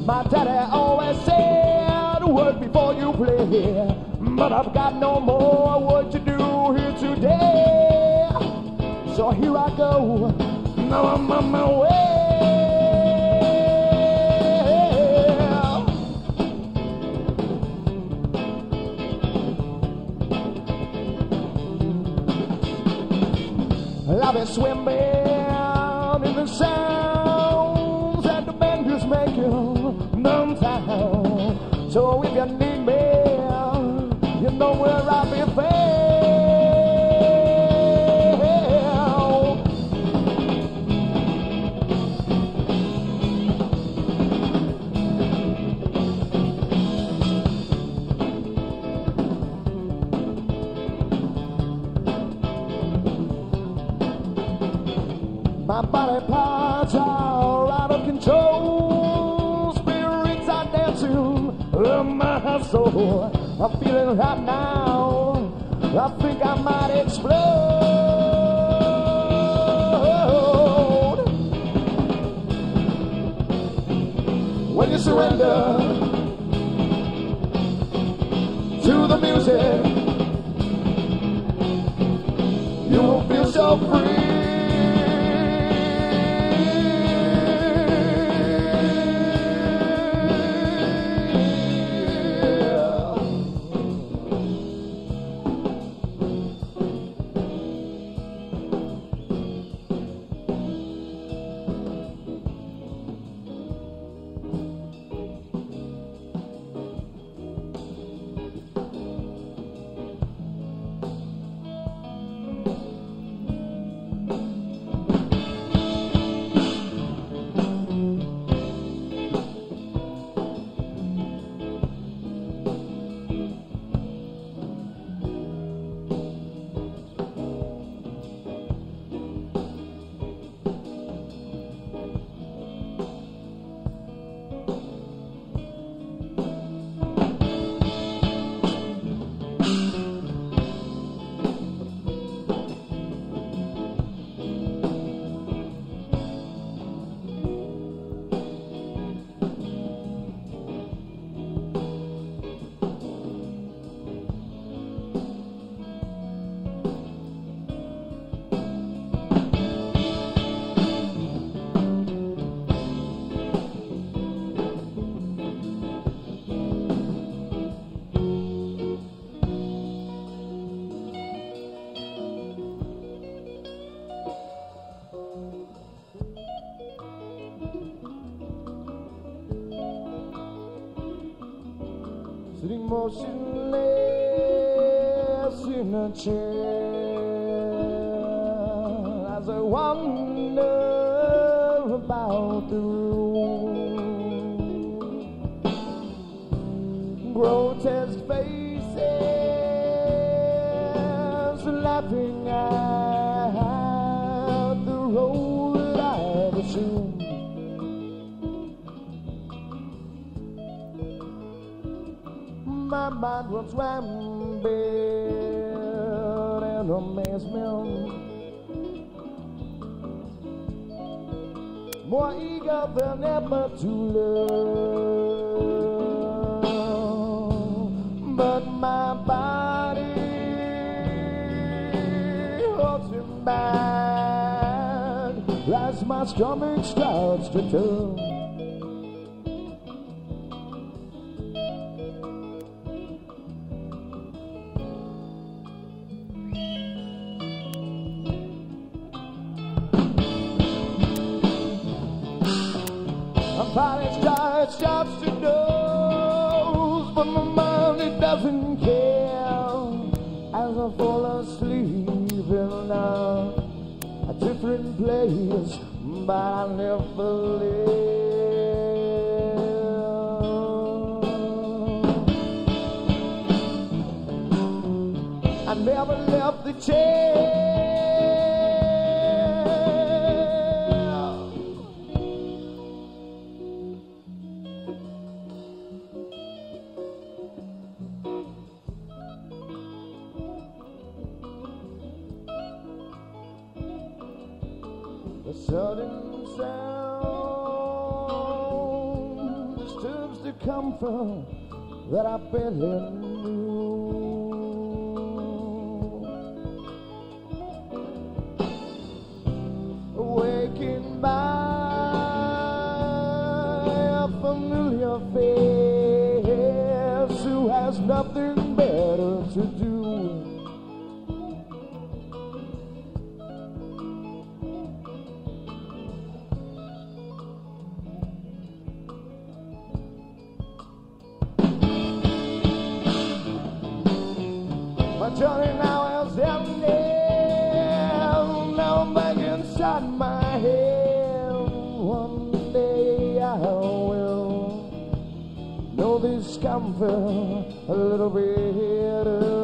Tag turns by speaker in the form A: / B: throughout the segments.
A: My daddy always said, work before you play. But I've got no more work to do here today. So here I go, now I'm on my way. I've been swimming in the sounds that the band is making downtown. So if you need me, you know where I'll be found. My body parts are out of control. Spirits are dancing in my soul. I'm feeling hot now. I think I might explode. When you surrender to the music, you will feel so free. Sitting motionless in a chair as I wonder about the room. Grotesque faces laughing at the role that I've assumed. My mind runs rampant in amazement, more eager than ever to love. But my body holds him back as my stomach starts to turn. Body starts to doze, but my mind it doesn't care. As I fall asleep in a different place, but I never live. I never left the chair. A sudden sound is comfort that I barely knew. Waking by a familiar face who has nothing better to do. My journey now is ending. Now I'm back inside my head. One day I will know this comfort a little better.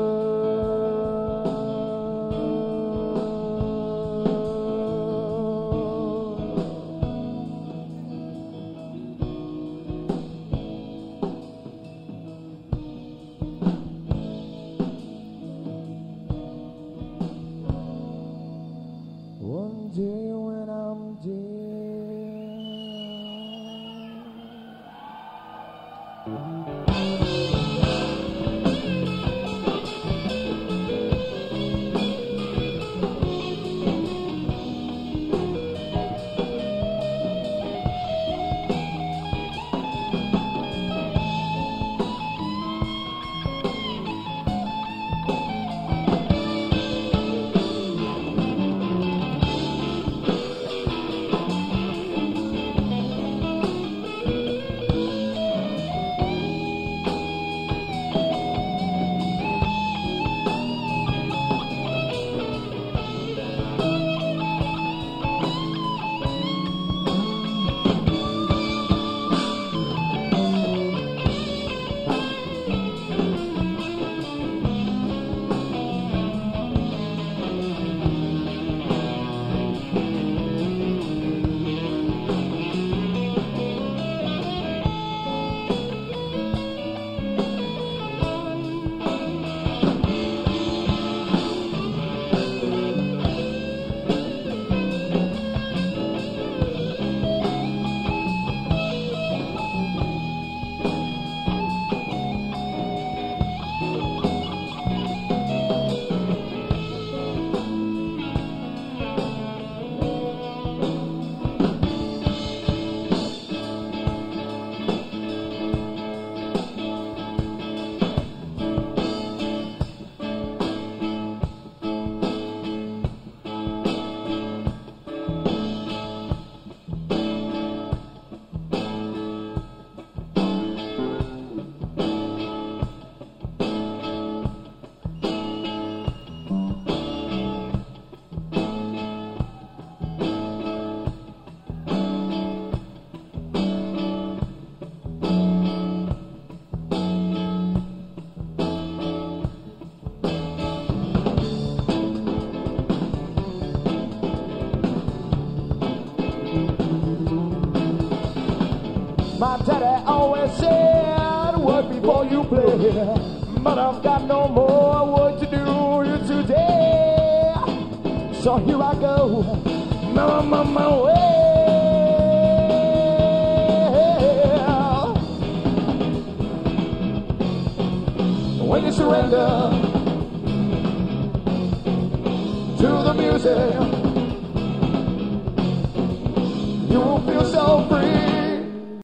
A: One day when I'm My daddy always said, work before you play. But I've got no more work to do today. So here I go, my way. When you surrender to the music,